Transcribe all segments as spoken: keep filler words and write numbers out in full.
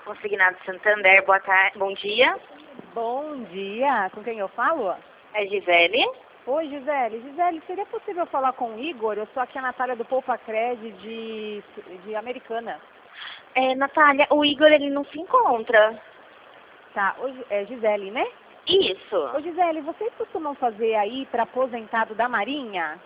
Consignado Santander, boa tarde, bom dia. Bom dia, com quem eu falo? É Gisele. Oi, Gisele. Gisele, seria possível falar com o Igor? Eu sou aqui a Natália do Poupa Cred de, de Americana. É, Natália, o Igor ele não se encontra. Tá, Ô, é Gisele, né? Isso. Ô, Gisele, vocês costumam fazer aí para aposentado da Marinha?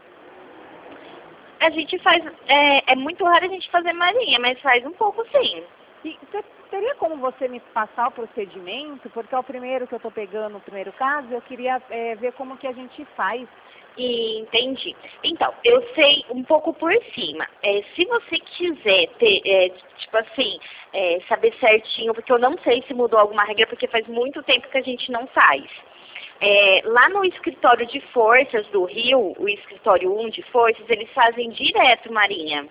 A gente faz, é, é muito raro a gente fazer marinha, mas faz um pouco sim. E cê, teria como você me passar o procedimento? Porque é o primeiro que eu estou pegando, o primeiro caso, eu queria é, ver como que a gente faz. E entendi. Então, eu sei um pouco por cima. É, se você quiser ter, é, tipo assim, é, saber certinho, porque eu não sei se mudou alguma regra, porque faz muito tempo que a gente não faz. É, lá no escritório de forças do Rio, o escritório um de forças, eles fazem direto marinha.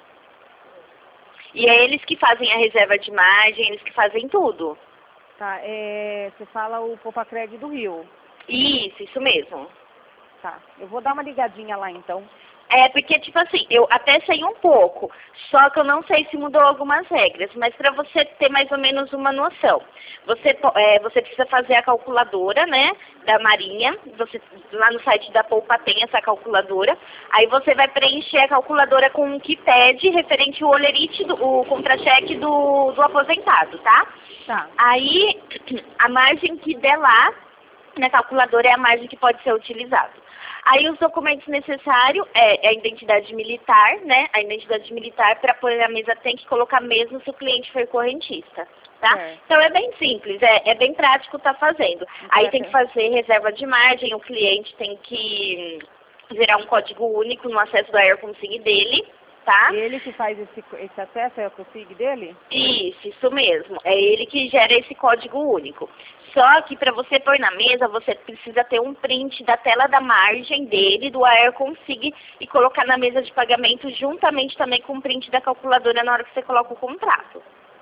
E é eles que fazem a reserva de margem, eles que fazem tudo. Tá, é, você fala o Poupa Cred do Rio. Isso, isso mesmo. Tá, eu vou dar uma ligadinha lá então. É, porque, tipo assim, eu até sei um pouco, só que eu não sei se mudou algumas regras, mas para você ter mais ou menos uma noção, você, é, você precisa fazer a calculadora, né, da Marinha, você, lá no site da Poupa tem essa calculadora, aí você vai preencher a calculadora com o que pede referente ao olerite, do, o contra-cheque do, do aposentado, tá? Tá. Aí, a margem que der lá, na calculadora é a margem que pode ser utilizada. Aí os documentos necessários é a identidade militar, né? A identidade militar para pôr na mesa tem que colocar mesmo se o cliente for correntista, tá? É. Então é bem simples, é, é bem prático tá fazendo. Aí tem que fazer reserva de margem, o cliente tem que gerar um código único no acesso da AirConsig dele, tá? Ele que faz esse, esse acesso, é a COSIG dele? Isso, isso mesmo. É ele que gera esse código único. Só que para você pôr na mesa, você precisa ter um print da tela da margem dele, do AirConsig, e colocar na mesa de pagamento juntamente também com o print da calculadora na hora que você coloca o contrato.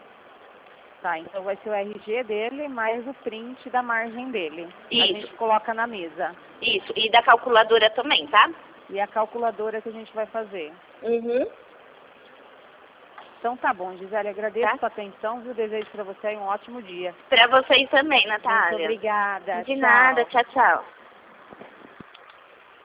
Tá, então vai ser o R G dele mais o print da margem dele. Isso. A gente coloca na mesa. Isso, e da calculadora também, tá? E a calculadora que a gente vai fazer. Uhum. Então tá bom, Gisele, agradeço Tá. a sua atenção, viu? Desejo para você um ótimo dia. Para vocês também, Natália. Muito obrigada. De Tchau. nada, tchau, tchau.